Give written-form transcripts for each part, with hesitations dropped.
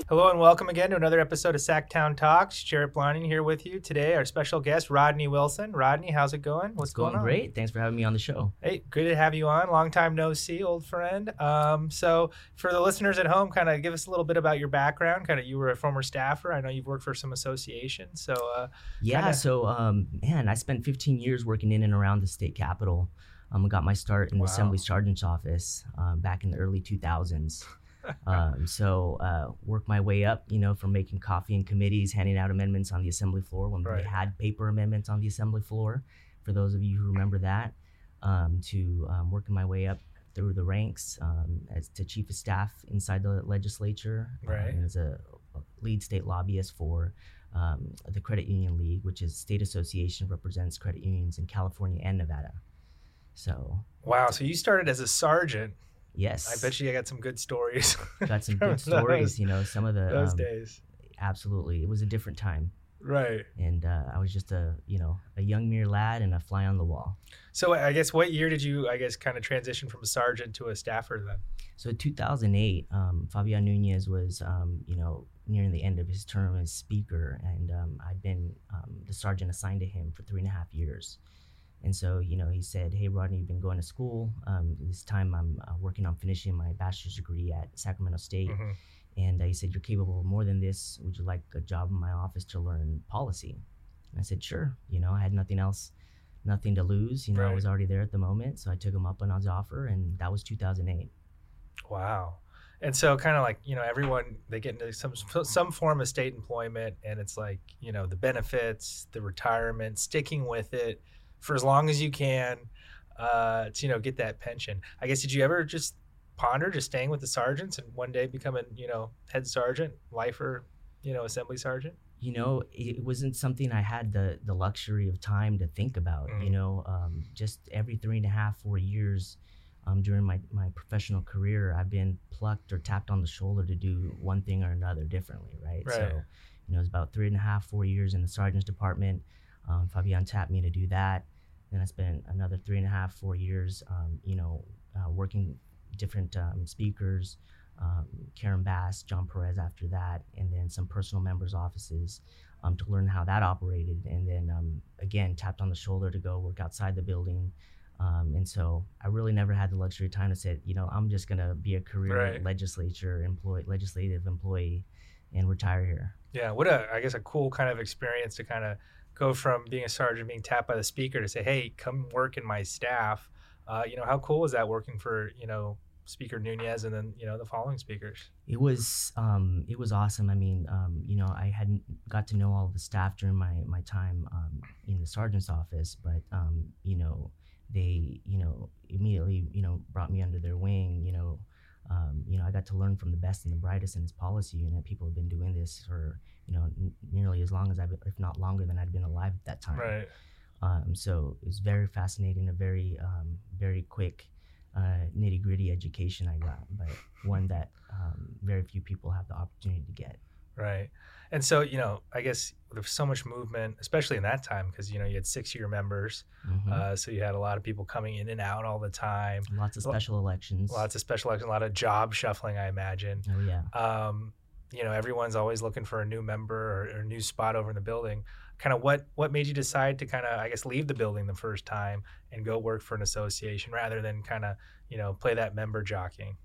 Hello and welcome again to another episode of Sacktown Talks. Jarrett Blining here with you today. Our special guest, Rodney Wilson. Rodney, how's it going? What's going on? Great. Thanks for having me on the show. Hey, good to have you on. Long time no see, old friend. So for the listeners at home, kind of give us a little bit about your background. Kind of, you were a former staffer. I know you've worked for some associations. So I spent 15 years working in and around the state capitol. I got my start in the Assembly Sergeant's office back in the early 2000s. Worked my way up, from making coffee in committees, handing out amendments on the assembly floor when we had paper amendments on the assembly floor, for those of you who remember that, to working my way up through the ranks as to chief of staff inside the legislature, as a lead state lobbyist for the Credit Union League, which is a state association represents credit unions in California and Nevada. So you started as a sergeant. Yes. I bet you got some good stories. Got some good stories, some of the those days. Absolutely. It was a different time. Right. And I was just a young mere lad and a fly on the wall. So I guess what year did you, kind of transition from a sergeant to a staffer then? So 2008, Fabian Nunez was, nearing the end of his term as speaker, and I'd been the sergeant assigned to him for 3.5 years. And so, he said, "Hey, Rodney, you've been going to school. This time I'm working on finishing my bachelor's degree at Sacramento State." Mm-hmm. And he said, "You're capable of more than this. Would you like a job in my office to learn policy?" And I said, "Sure." I had nothing to lose. I was already there at the moment. So I took him up on his offer, and that was 2008. Wow. And so kind of like, everyone, they get into some form of state employment, and it's like, the benefits, the retirement, sticking with it for as long as you can to get that pension. I guess, did you ever just ponder just staying with the sergeants and one day becoming head sergeant, lifer, assembly sergeant? It wasn't something I had the luxury of time to think about. Just every 3.5, 4 years during my professional career, I've been plucked or tapped on the shoulder to do one thing or another differently, right? So it was about 3.5, 4 years in the sergeant's department. Fabian tapped me to do that. Then I spent another 3.5, 4 years, working different speakers, Karen Bass, John Perez after that, and then some personal members' offices to learn how that operated. And then, again, tapped on the shoulder to go work outside the building. And so I really never had the luxury of time to say, I'm just going to be a career legislative employee and retire here. Yeah, what a cool kind of experience to kind of go from being a sergeant, being tapped by the speaker to say, "Hey, come work in my staff." How cool was that working for, Speaker Nunez and then, the following speakers? It was awesome. I mean, I hadn't got to know all of the staff during my time in the sergeant's office, but, they, immediately, brought me under their wing. I got to learn from the best and the brightest in this policy unit. People have been doing this for, nearly as long as if not longer than I'd been alive at that time. Right. So it was very fascinating, a very, very quick, nitty gritty education I got, but one that very few people have the opportunity to get. Right. And so, I guess there's so much movement, especially in that time, because, you had 6-year members. Mm-hmm. So you had a lot of people coming in and out all the time. Lots of special elections. A lot of job shuffling, I imagine. Oh, yeah. Everyone's always looking for a new member or a new spot over in the building. Kind of what made you decide to kind of, leave the building the first time and go work for an association rather than kind of, play that member jockeying?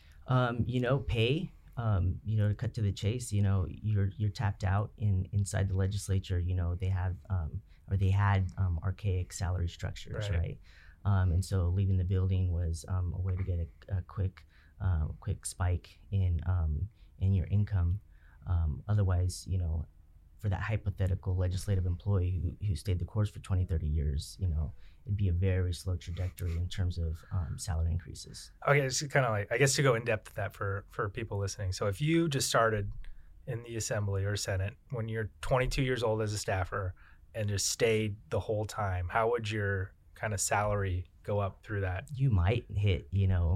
Pay. To cut to the chase, you're tapped out inside the legislature. They have they had archaic salary structures, right? And so leaving the building was a way to get a quick spike in your income. Otherwise, for that hypothetical legislative employee who stayed the course for 20, 30 years, it'd be a very slow trajectory in terms of salary increases. Okay, it's kind of like, I guess, to go in depth with that for people listening. So if you just started in the Assembly or Senate when you're 22 years old as a staffer and just stayed the whole time, how would your kind of salary go up through that? You might hit,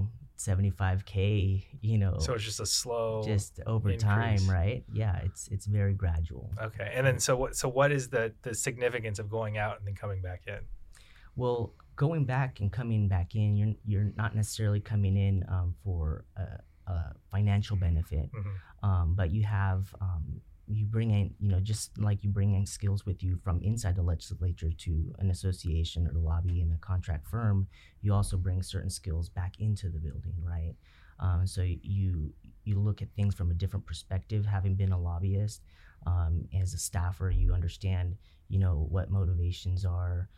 $75K, So it's just a slow just over increase. Time, right? Yeah, it's very gradual. Okay. And then so what is the significance of going out and then coming back in? Well, going back and coming back in, you're not necessarily coming in for financial benefit, but you have you bring in, just like you bring in skills with you from inside the legislature to an association or the lobby in a contract firm, you also bring certain skills back into the building, right? So you look at things from a different perspective, having been a lobbyist. As a staffer, you understand, what motivations are,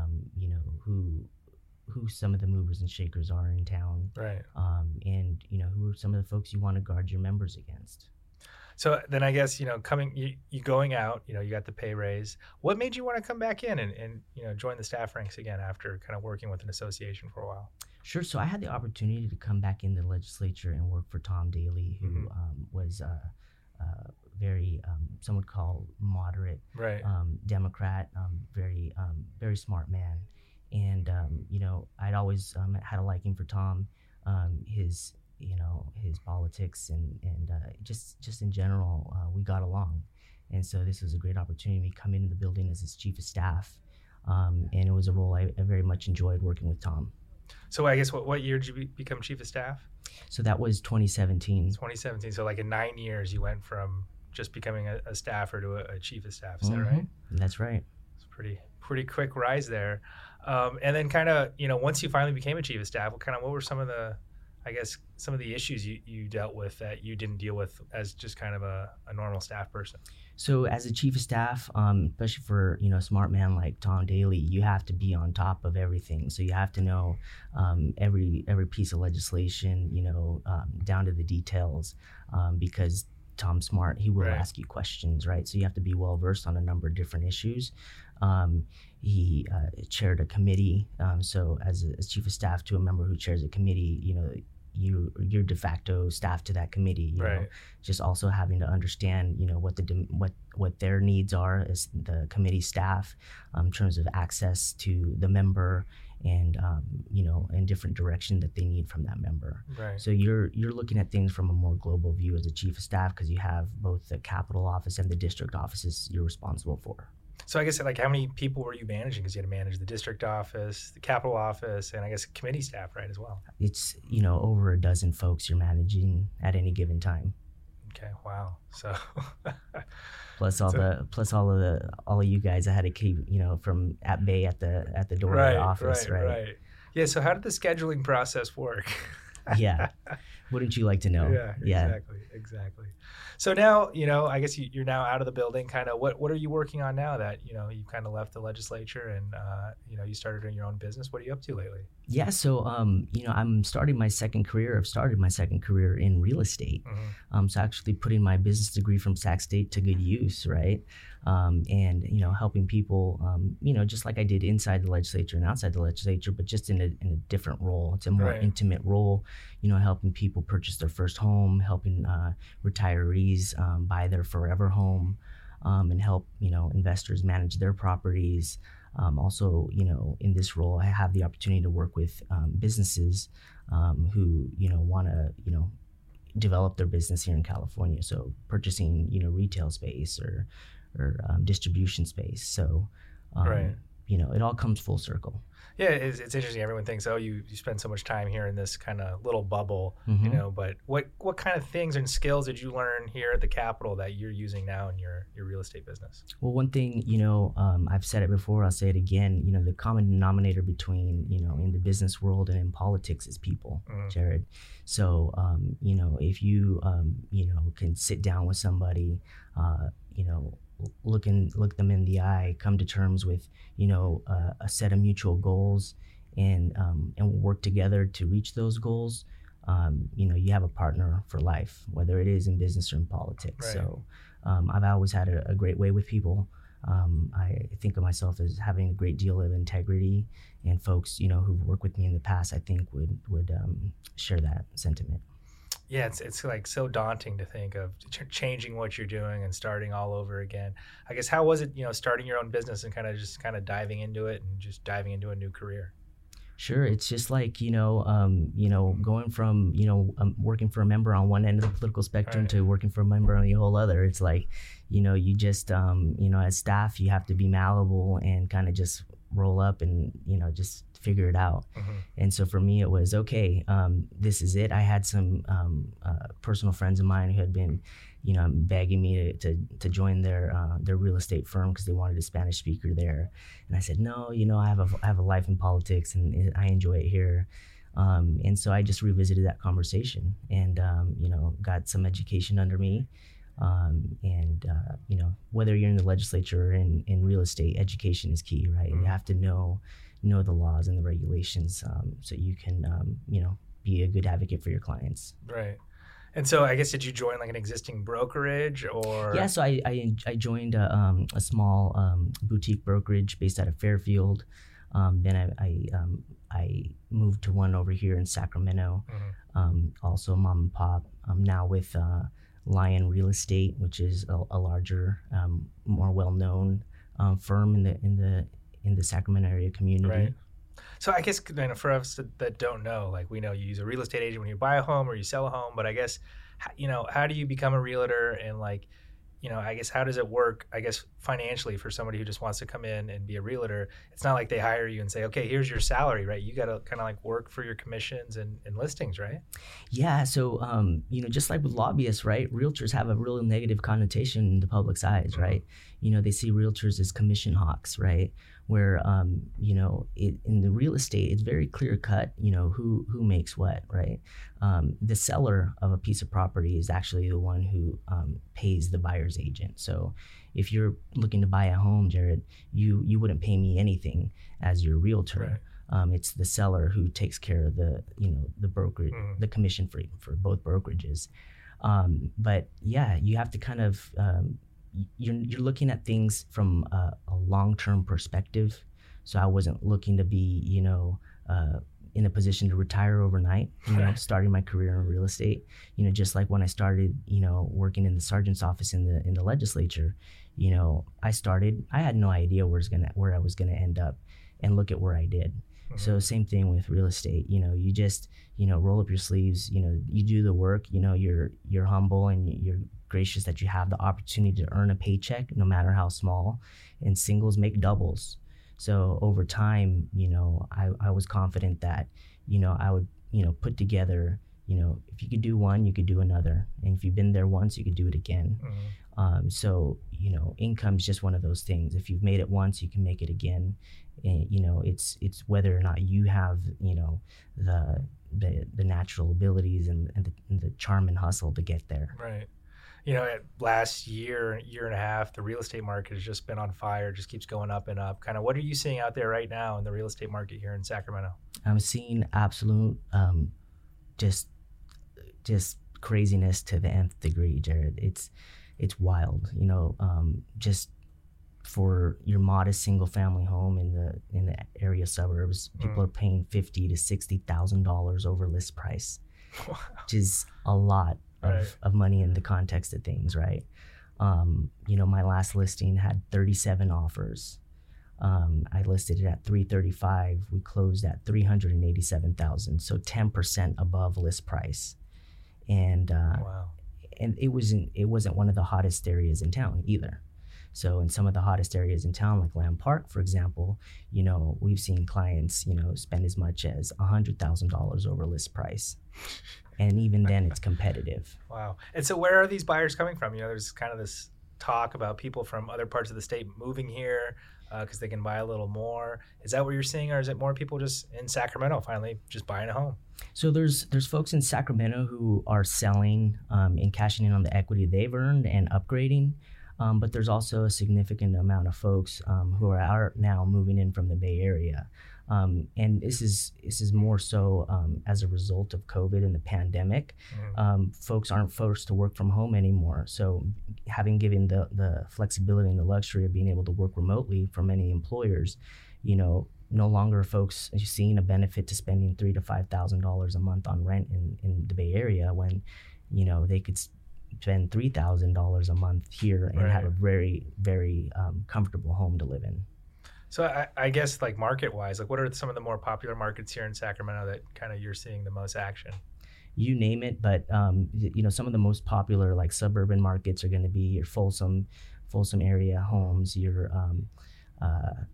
who some of the movers and shakers are in town, right? And who are some of the folks you want to guard your members against. So then I guess, you going out, you got the pay raise. What made you want to come back in and join the staff ranks again after kind of working with an association for a while? Sure. So I had the opportunity to come back in the legislature and work for Tom Daly, who was very, some would call moderate, right. Democrat, very, very smart man. And, I'd always had a liking for Tom, his politics and just in general, we got along. And so this was a great opportunity to come into the building as his chief of staff. And it was a role I very much enjoyed working with Tom. So I guess what year did you become chief of staff? So that was 2017. 2017. So like in 9 years, you went from just becoming a staffer to a chief of staff. Is that right? That's right. It's pretty quick rise there. And then kind of, once you finally became a chief of staff, what were some of the issues you dealt with that you didn't deal with as just kind of a normal staff person? So as a chief of staff, especially for, a smart man like Tom Daly, you have to be on top of everything. So you have to know every piece of legislation, down to the details, because Tom's smart. He will ask you questions, right? So you have to be well versed on a number of different issues. He chaired a committee. So as chief of staff to a member who chairs a committee, you're de facto staff to that committee. You know, just also having to understand, what their needs are as the committee staff, in terms of access to the member and in different direction that they need from that member. Right. So you're looking at things from a more global view as a chief of staff because you have both the Capitol office and the district offices you're responsible for. So I guess how many people were you managing? Because you had to manage the district office, the Capitol office, and I guess committee staff, right, as well. It's over a dozen folks you're managing at any given time. Okay, wow. So plus all of you guys I had to keep from at bay at the door of the office, right? Yeah. So how did the scheduling process work? Yeah. Wouldn't you like to know? Yeah. Exactly. So now, I guess you're now out of the building. Kind of, what are you working on now that you kind of left the legislature and you started doing your own business? What are you up to lately? Yeah, so I'm starting my second career. I've started my second career in real estate. So actually putting my business degree from Sac State to good use, right? And helping people, just like I did inside the legislature and outside the legislature, but just in a different role. It's a more intimate role, helping people purchase their first home, helping retirees buy their forever home, and help investors manage their properties. Also, in this role, I have the opportunity to work with businesses who want to develop their business here in California. So purchasing retail space or distribution space. So it all comes full circle. Yeah, it's interesting. Everyone thinks, oh, you spend so much time here in this kind of little bubble, but what kind of things and skills did you learn here at the Capitol that you're using now in your real estate business? Well, one thing, I've said it before, I'll say it again, the common denominator between, in the business world and in politics is people, Jared. So, if you, can sit down with somebody, look them in the eye, come to terms with, a set of mutual goals and work together to reach those goals, you have a partner for life, whether it is in business or in politics. Right. So I've always had a great way with people. I think of myself as having a great deal of integrity, and folks, who've worked with me in the past, I think would share that sentiment. Yeah, it's like so daunting to think of changing what you're doing and starting all over again. I guess how was it, starting your own business and kind of diving into it and just diving into a new career? Sure, it's just like going from working for a member on one end of the political spectrum to working for a member on the whole other. It's like you just as staff you have to be malleable and kind of just roll up and, just figure it out. Mm-hmm. And so for me, it was, okay, this is it. I had some personal friends of mine who had been, begging me to join their real estate firm because they wanted a Spanish speaker there. And I said, no, I have a life in politics and I enjoy it here. And so I just revisited that conversation and, got some education under me. Whether you're in the legislature or in real estate, education is key, right? Mm-hmm. You have to know the laws and the regulations, so you can, be a good advocate for your clients. Right. And so I guess, did you join like an existing brokerage or? Yeah, so I joined a small boutique brokerage based out of Fairfield. Then I moved to one over here in Sacramento, also mom and pop. I'm now with Lion Real Estate, which is a larger, more well-known firm in the Sacramento area community. Right. So I guess, for us that don't know, like, we know you use a real estate agent when you buy a home or you sell a home, but I guess, how do you become a realtor, and like, I guess, how does it work, I guess, financially for somebody who just wants to come in and be a realtor? It's not like they hire you and say, okay, here's your salary, right? You got to kind of like work for your commissions and listings, right? Yeah. So, just like with lobbyists, right? Realtors have a real negative connotation in the public's eyes, right? They see realtors as commission hawks, right? Where, in the real estate, it's very clear cut, who makes what, right? The seller of a piece of property is actually the one who pays the buyer's agent. So if you're looking to buy a home, Jared, you wouldn't pay me anything as your realtor. Right. It's the seller who takes care of the broker, the commission for both brokerages. But yeah, you have to kind of, you're looking at things from a long-term perspective. So I wasn't looking to be, in a position to retire overnight, starting my career in real estate, just like when I started, working in the sergeant's office in the legislature, I had no idea where I was gonna end up, and look at where I did. So same thing with real estate, you just, roll up your sleeves, you do the work, you're humble and you're gracious that you have the opportunity to earn a paycheck, no matter how small, and singles make doubles. So over time, I was confident that, I would, put together, if you could do one, you could do another. And if you've been there once, you could do it again. So, income is just one of those things. If you've made it once, you can make it again. And, it's whether or not you have, the natural abilities and the charm and hustle to get there. Right. Last year and a half, the real estate market has just been on fire, just keeps going up and up. Kind of what are you seeing out there right now in the real estate market here in Sacramento? I'm seeing absolute, just craziness to the nth degree, Jared. It's wild, just for your modest single family home in the area suburbs, people are paying $50,000 to $60,000 over list price, which is a lot of money in the context of things, right? My last listing had 37 offers. I listed it at $335. We closed at $387,000, so 10% above list price. And wow. And it wasn't one of the hottest areas in town either. So in some of the hottest areas in town, like Lamb Park, for example, we've seen clients, spend as much as $100,000 over list price. And even then it's competitive. Wow. And so where are these buyers coming from? There's kind of this talk about people from other parts of the state moving here because they can buy a little more. Is that what you're seeing, or is it more people just in Sacramento finally just buying a home? So there's folks in Sacramento who are selling and cashing in on the equity they've earned and upgrading. But there's also a significant amount of folks who are now moving in from the Bay Area. And this is more so as a result of COVID and the pandemic. Folks aren't forced to work from home anymore. So having given the flexibility and the luxury of being able to work remotely for many employers, no longer folks are seeing a benefit to spending $3,000 to $5,000 a month on rent in the Bay Area when, they could spend $3,000 a month here and have a very, very comfortable home to live in. So I guess, like, market-wise, like, what are some of the more popular markets here in Sacramento that kind of you're seeing the most action? You name it, but some of the most popular, like, suburban markets are going to be your Folsom area homes, your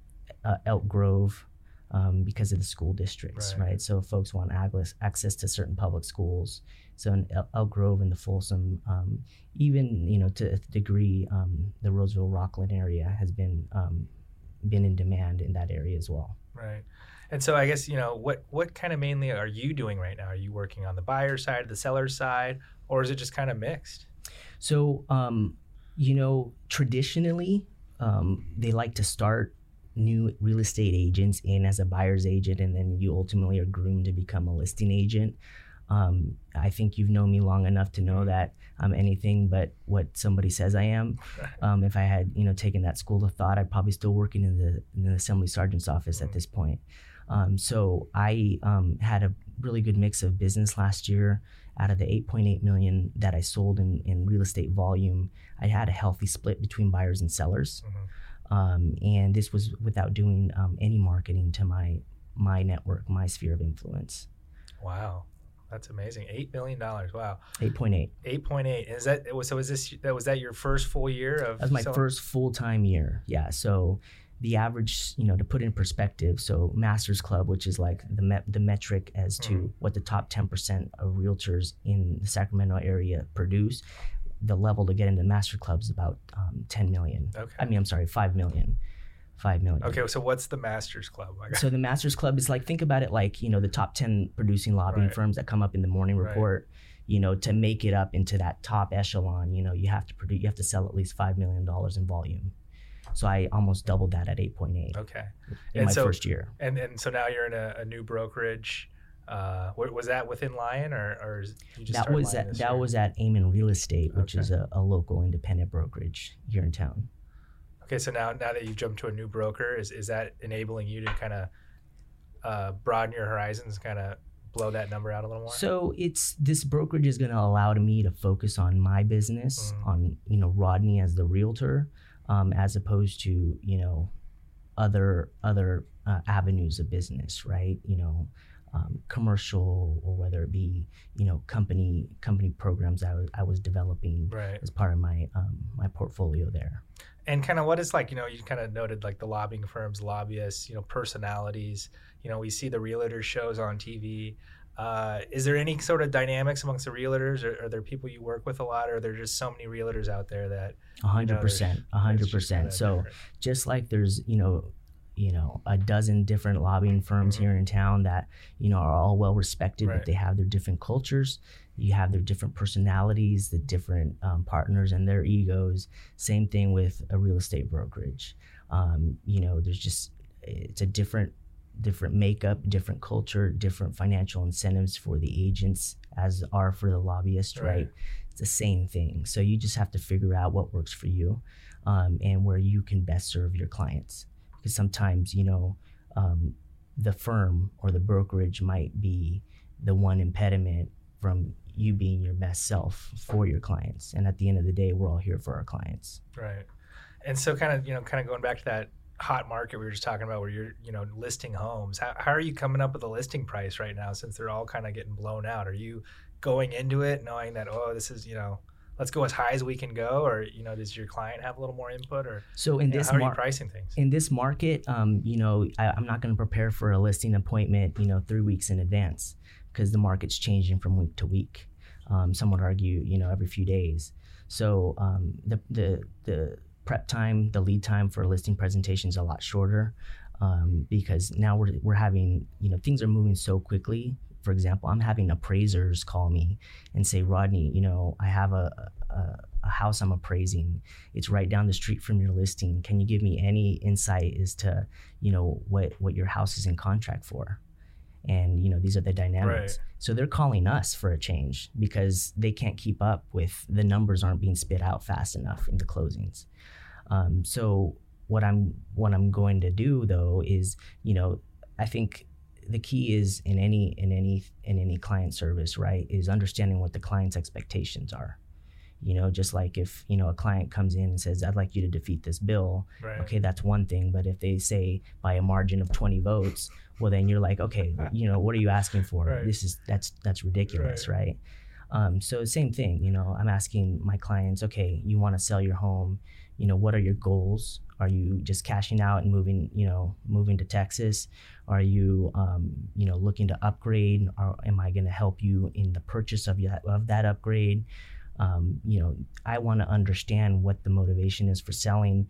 Elk Grove, because of the school districts, right? So folks want access to certain public schools. So in Elk Grove and the Folsom, even, you know, to a degree, the Roseville Rockland area has been in demand in that area as well. Right. And so I guess, you know, what kind of mainly are you doing right now? Are you working on the buyer side, the seller side, or is it just kind of mixed? So, you know, traditionally, they like to start new real estate agents in as a buyer's agent, and then you ultimately are groomed to become a listing agent. I think you've known me long enough to know that I'm anything but what somebody says I am. If I had, you know, taken that school of thought, I'd probably still working in the assembly sergeant's office at this point. So I had a really good mix of business last year. Out of the 8.8 million that I sold in real estate volume, I had a healthy split between buyers and sellers. And this was without doing any marketing to my network, my sphere of influence. Wow. That's amazing. $8 million. Wow. 8.8. 8.8. Was that your first full year of? That was my first full-time year. Yeah. So the average, you know, to put it in perspective, so Masters Club, which is like the metric as to what the top 10% of realtors in the Sacramento area produce, the level to get into Master Club is about 10 million. Okay. I mean, I'm sorry, 5 million. 5 million. Okay, so what's the Masters Club? So the Masters Club is like, think about it like, you know, the top 10 producing lobbying firms that come up in the morning report. You know, to make it up into that top echelon, you know, you have to sell at least $5 million in volume. So I almost doubled that at 8.8. Okay. In my first year. And so now you're in a new brokerage. Was that within Lion, or you just that was at Amon Real Estate, which is a local independent brokerage here in town. Okay, so now that you've jumped to a new broker, is that enabling you to kind of broaden your horizons, kind of blow that number out a little more? So this brokerage is going to allow me to focus on my business, on, you know, Rodney as the realtor, as opposed to, you know, other avenues of business, right? You know, commercial, or whether it be, you know, company programs I was developing as part of my my portfolio there. And kind of what is, like, you know, you kind of noted like the lobbying firms, lobbyists, you know, personalities, you know, we see the realtor shows on TV. Is there any sort of dynamics amongst the realtors, or are there people you work with a lot, or are there just so many realtors out there that 100%. So just like there's, you know, a dozen different lobbying firms here in town that, you know, are all well respected, but they have their different cultures. You have their different personalities, the different partners and their egos. Same thing with a real estate brokerage. You know, it's a different makeup, different culture, different financial incentives for the agents as are for the lobbyists, right? It's the same thing. So you just have to figure out what works for you, and where you can best serve your clients. Because sometimes, you know, the firm or the brokerage might be the one impediment from you being your best self for your clients. And at the end of the day, we're all here for our clients. Right. And so kind of going back to that hot market we were just talking about, where you're, you know, listing homes, how are you coming up with a listing price right now, since they're all kind of getting blown out? Are you going into it knowing that, oh, this is, you know, let's go as high as we can go, or, you know, does your client have a little more input, or so in this how are you pricing things? In this market, you know, I'm not going to prepare for a listing appointment, you know, 3 weeks in advance, because the market's changing from week to week. Some would argue, you know, every few days. So the prep time, the lead time for a listing presentation is a lot shorter, because now we're having, you know, things are moving so quickly. For example, I'm having appraisers call me and say, Rodney, you know, I have a house I'm appraising. It's right down the street from your listing. Can you give me any insight as to, you know, what your house is in contract for? And, you know, these are the dynamics. So they're calling us for a change because they can't keep up with, the numbers aren't being spit out fast enough into closings. So what I'm going to do though is, you know, I think the key is in any client service, right, is understanding what the client's expectations are. You know, just like if, you know, a client comes in and says, I'd like you to defeat this bill. Okay, that's one thing. But if they say by a margin of 20 votes, well, then you're like, okay, you know, what are you asking for? That's ridiculous, right? So same thing, you know, I'm asking my clients, okay, you want to sell your home, you know, what are your goals? Are you just cashing out and moving to Texas? Are you, looking to upgrade? Or am I going to help you in the purchase of that upgrade? I want to understand what the motivation is for selling,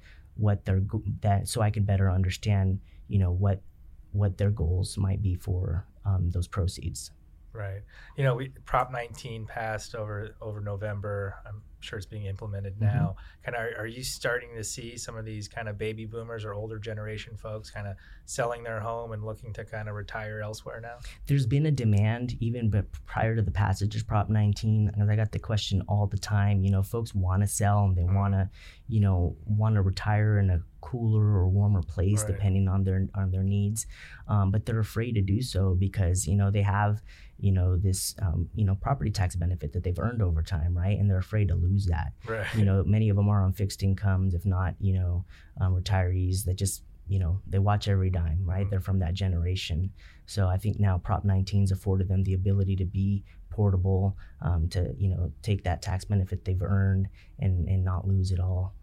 so I could better understand, what their goals might be for those proceeds. Right. Prop 19 passed over November. I'm sure it's being implemented now. Kind of, are you starting to see some of these kind of baby boomers or older generation folks kind of selling their home and looking to kind of retire elsewhere now? There's been a demand even but prior to the passage of Prop 19, and I got the question all the time. Folks want to sell and they want to retire in a cooler or warmer place, right, depending on their needs, but they're afraid to do so because they have this property tax benefit that they've earned over time, right? And they're afraid to lose that. Right. Many of them are on fixed incomes, if not retirees that just they watch every dime, right? They're from that generation. So I think now Prop 19's afforded them the ability to be portable, to take that tax benefit they've earned and not lose it all,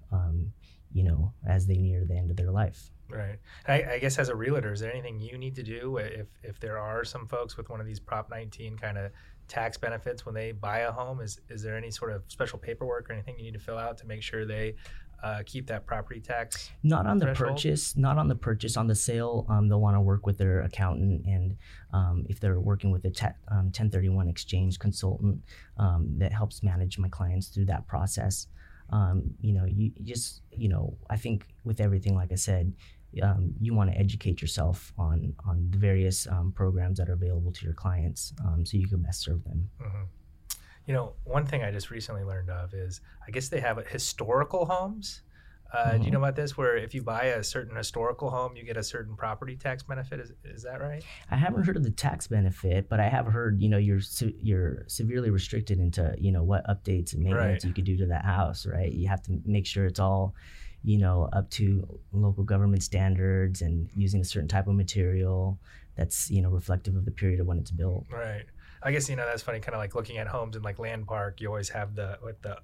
as they near the end of their life. Right. I guess as a realtor, is there anything you need to do if there are some folks with one of these Prop 19 kind of tax benefits when they buy a home? Is there any sort of special paperwork or anything you need to fill out to make sure they keep that property tax? Not on threshold? the purchase. On the sale, they'll want to work with their accountant, and if they're working with a 1031 exchange consultant that helps manage my clients through that process. You just, I think with everything, like I said, you want to educate yourself on the various programs that are available to your clients, so you can best serve them. Mm-hmm. One thing I just recently learned of is, I guess they have historical homes. Do you know about this? Where if you buy a certain historical home, you get a certain property tax benefit. Is that right? I haven't heard of the tax benefit, but I have heard, you're severely restricted into, what updates and maintenance you could do to that house, right? You have to make sure it's all, up to local government standards and using a certain type of material that's, reflective of the period of when it's built. Right. I guess, that's funny, kind of like looking at homes in like Land Park, you always have the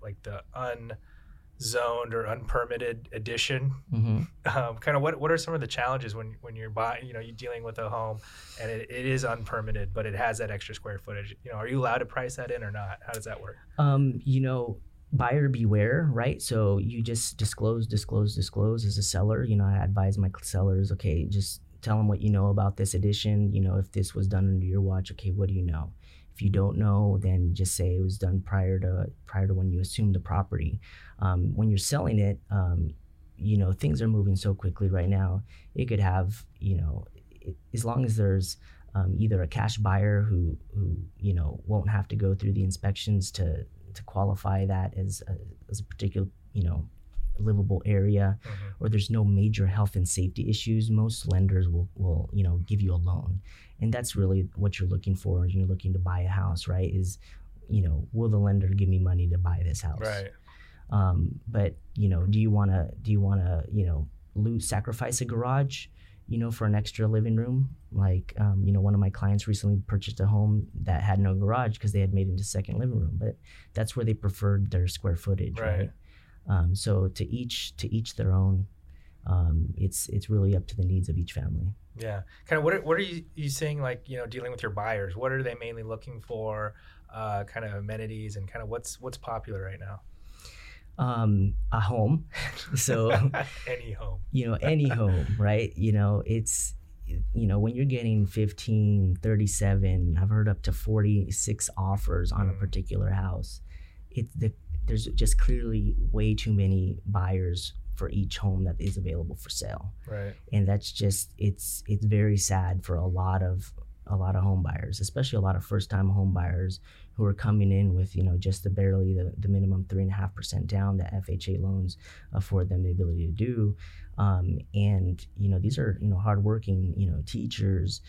unzoned or unpermitted addition. Kind of what are some of the challenges when you're buying, you're dealing with a home and it is unpermitted, but it has that extra square footage? Are you allowed to price that in or not? How does that work? Buyer beware, right? So you just disclose as a seller. I advise my sellers, okay, just tell them what you know about this addition. If this was done under your watch, okay, what do you know? If you don't know, then just say it was done prior to when you assumed the property. When you're selling it, things are moving so quickly right now. It could have, as long as there's either a cash buyer who won't have to go through the inspections to qualify that as a particular livable area, or there's no major health and safety issues, most lenders will give you a loan. And that's really what you're looking for when you're looking to buy a house, right? Is, will the lender give me money to buy this house? Right. But do you want to sacrifice a garage, for an extra living room? Like, one of my clients recently purchased a home that had no garage because they had made it into second living room, but that's where they preferred their square footage, right? So to each their own. It's really up to the needs of each family. Yeah. Kind of what are you seeing, like, dealing with your buyers? What are they mainly looking for, kind of amenities, and kind of what's popular right now? A home. So any home. Any home, right? It's when you're getting 15, 37, I've heard up to 46 offers on a particular house. There's just clearly way too many buyers for each home that is available for sale. Right. And that's just, it's very sad for a lot of home buyers, especially a lot of first-time home buyers who are coming in with, just the minimum 3.5% down that FHA loans afford them the ability to do. And these are, hardworking, teachers,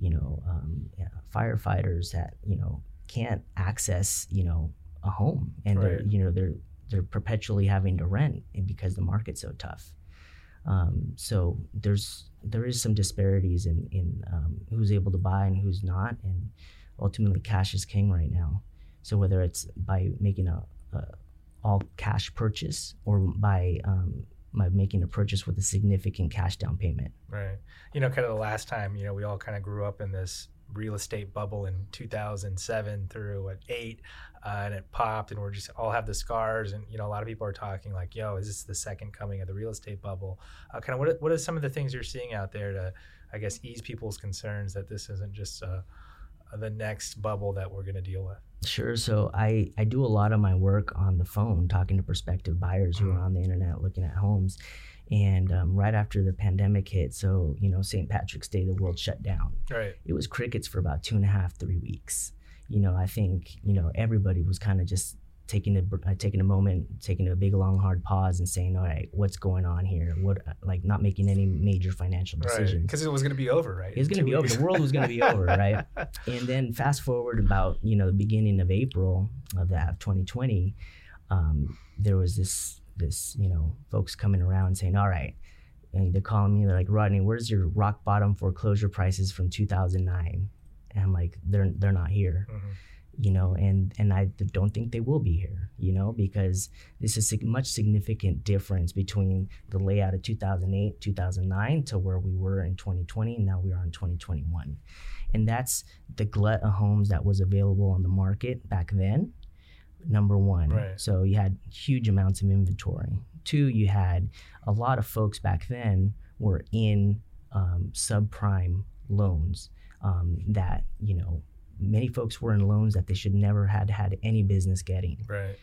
firefighters that, can't access, a home, and they're perpetually having to rent because the market's so tough. So there is some disparities in who's able to buy and who's not, and ultimately cash is king right now. So whether it's by making a all cash purchase or by by making a purchase with a significant cash down payment. Right. Kind of the last time, we all kind of grew up in this real estate bubble in 2007 through 8, and it popped, and we're just all have the scars, and a lot of people are talking like, yo, is this the second coming of the real estate bubble? Kind of what are some of the things you're seeing out there to, I guess, ease people's concerns that this isn't just the next bubble that we're going to deal with? Sure. So I do a lot of my work on the phone, talking to prospective buyers who are on the internet looking at homes. And right after the pandemic hit, so, St. Patrick's Day, the world shut down. Right. It was crickets for about 2.5, 3 weeks. I think, everybody was kind of just taking a moment, taking a big, long, hard pause and saying, all right, what's going on here? Not making any major financial decisions. Because it was going to be over, right? It was going to be over. The world was going to be over, right? And then fast forward about, the beginning of April of 2020, there was this, folks coming around saying, all right, and they're calling me, they're like, Rodney, where's your rock bottom foreclosure prices from 2009? And I'm like, they're not here. Mm-hmm. And I don't think they will be here, because this is much significant difference between the layout of 2008, 2009 to where we were in 2020, and now we are in 2021. And that's the glut of homes that was available on the market back then, number one. Right. So you had huge amounts of inventory. 2, you had a lot of folks back then were in subprime loans that, many folks were in loans that they should never had any business getting. Right.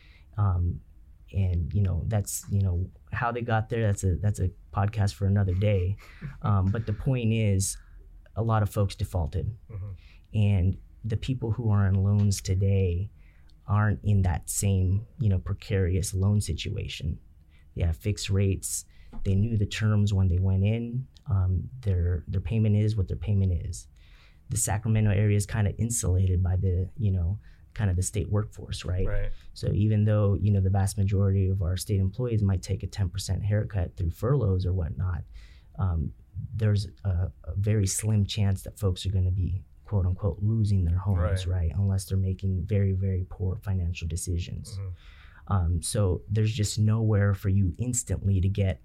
And that's how they got there. That's a podcast for another day. But the point is, a lot of folks defaulted, Mm-hmm. and the people who are in loans today aren't in that same precarious loan situation. They have fixed rates. They knew the terms when they went in. Their payment is what their payment is. The Sacramento area is kind of insulated by the, kind of the state workforce, right? Right. So even though, the vast majority of our state employees might take a 10% haircut through furloughs or whatnot, there's a very slim chance that folks are going to be, quote unquote, losing their homes, right? Unless they're making very, very poor financial decisions. Mm-hmm. So there's just nowhere for you instantly to get,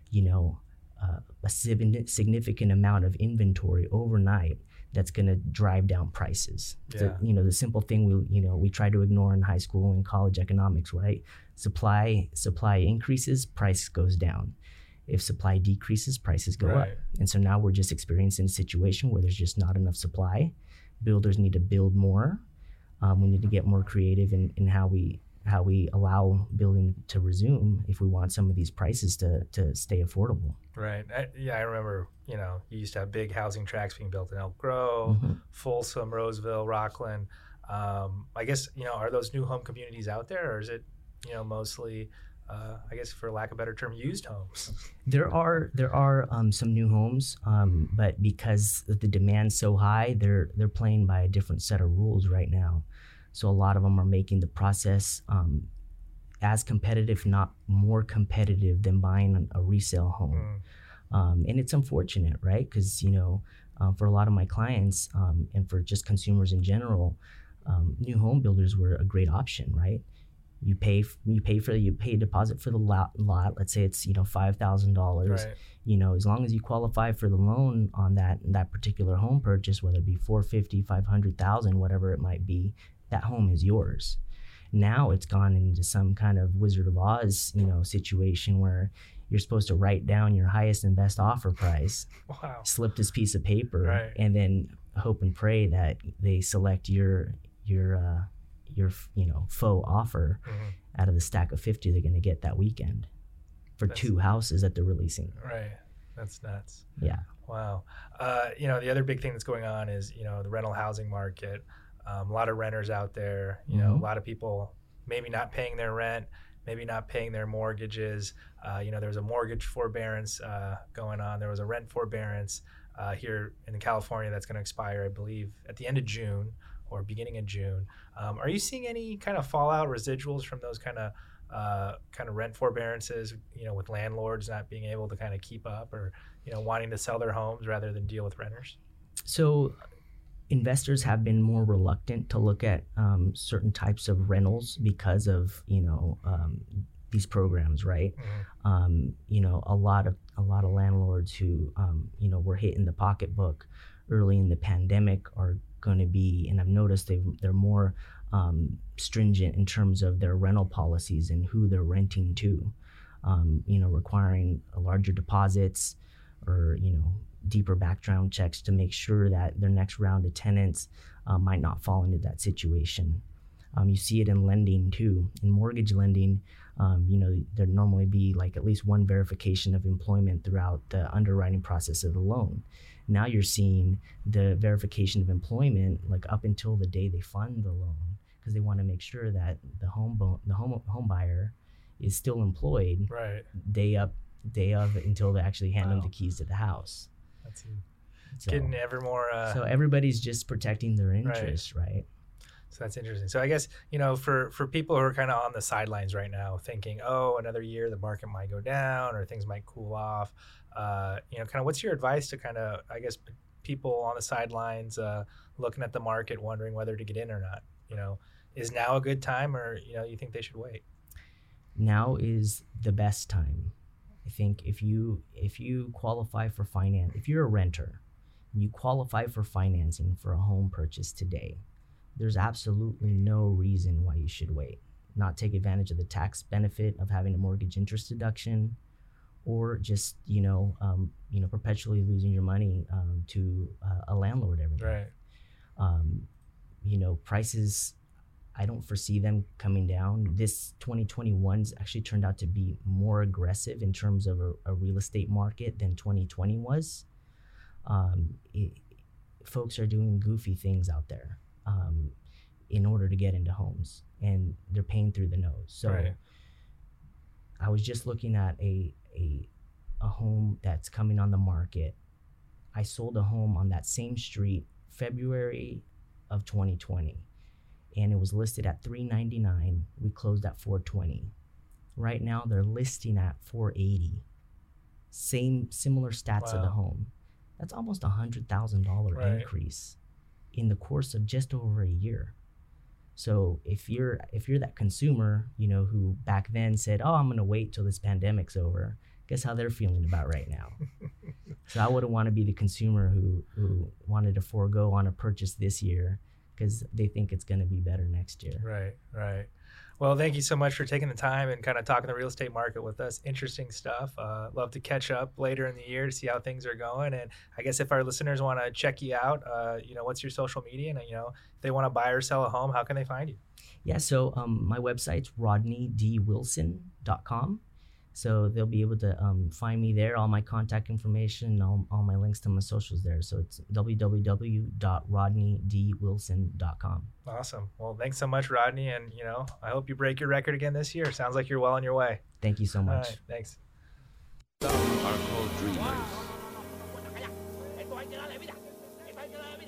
a significant amount of inventory overnight that's going to drive down prices. Yeah. So, the simple thing we try to ignore in high school and college economics, right? Supply increases, price goes down. If supply decreases, prices go up. And so now we're just experiencing a situation where there's just not enough supply. Builders need to build more. We need to get more creative in how we allow building to resume if we want some of these prices to stay affordable. Right. I remember, you used to have big housing tracts being built in Elk Grove, Mm-hmm. Folsom, Roseville, Rockland. I guess, are those new home communities out there, or is it, mostly, I guess for lack of a better term, used homes? There are some new homes, but because the demand's so high, they're playing by a different set of rules right now. So a lot of them are making the process as competitive, if not more competitive than buying a resale home. And it's unfortunate, right? Because, for a lot of my clients and for just consumers in general, new home builders were a great option, right? You pay a deposit for the lot. Let's say it's $5,000. Right. As long as you qualify for the loan on that particular home purchase, whether it be $450,000, $500,000, whatever it might be, that home is yours. Now it's gone into some kind of Wizard of Oz, situation where you're supposed to write down your highest and best offer price, Wow. slip this piece of paper, Right. and then hope and pray that they select your faux offer Mm-hmm. out of the stack of 50 they're going to get that weekend for 2 houses that they're releasing. Right. That's nuts. Yeah. Wow. The other big thing that's going on is, the rental housing market. A lot of renters out there, Mm-hmm. a lot of people maybe not paying their rent, maybe not paying their mortgages. There was a mortgage forbearance going on. There was a rent forbearance here in California that's going to expire, I believe, at the end of June or beginning of June. Are you seeing any kind of fallout residuals from those kind of rent forbearances, with landlords not being able to kind of keep up or, wanting to sell their homes rather than deal with renters? So investors have been more reluctant to look at certain types of rentals because of these programs, right? A lot of landlords who were hit in the pocketbook early in the pandemic are going to be, and I've noticed they're more stringent in terms of their rental policies and who they're renting to, requiring larger deposits or deeper background checks to make sure that their next round of tenants might not fall into that situation. You see it in lending too. In mortgage lending, there normally be like at least one verification of employment throughout the underwriting process of the loan. Now you're seeing the verification of employment like up until the day they fund the loan, because they want to make sure that the home buyer is still employed day of until they actually hand them the keys to the house. That's getting ever more. So everybody's just protecting their interests, right? So that's interesting. So I guess, for people who are kind of on the sidelines right now thinking, oh, another year the market might go down or things might cool off, kind of what's your advice to kind of, I guess, people on the sidelines looking at the market wondering whether to get in or not? Is now a good time, or, you think they should wait? Now is the best time. I think if you qualify for finance, if you're a renter, you qualify for financing for a home purchase today, there's absolutely no reason why you should wait. Not take advantage of the tax benefit of having a mortgage interest deduction, or just perpetually losing your money to a landlord every day. Right. Prices, I don't foresee them coming down. This 2021's actually turned out to be more aggressive in terms of a real estate market than 2020 was. Folks are doing goofy things out there in order to get into homes, and they're paying through the nose. So I was just looking at a home that's coming on the market. I sold a home on that same street February of 2020, and it was listed at $399. We closed at $420. Right now they're listing at $480. Similar stats of the home. That's almost $100,000 increase in the course of just over a year. So if you're that consumer, who back then said, "Oh, I'm gonna wait till this pandemic's over," guess how they're feeling about right now. So I wouldn't want to be the consumer who wanted to forego on a purchase this year because they think it's going to be better next year. Right. Well, thank you so much for taking the time and kind of talking the real estate market with us. Interesting stuff. Love to catch up later in the year to see how things are going. And I guess if our listeners want to check you out, what's your social media? And, if they want to buy or sell a home, how can they find you? Yeah, so my website's rodneydwilson.com. So they'll be able to find me there, all my contact information, all my links to my socials there. So it's www.rodneydwilson.com. Awesome. Well, thanks so much, Rodney. And, I hope you break your record again this year. Sounds like you're well on your way. Thank you so much. All right, thanks. Some are called dreamers.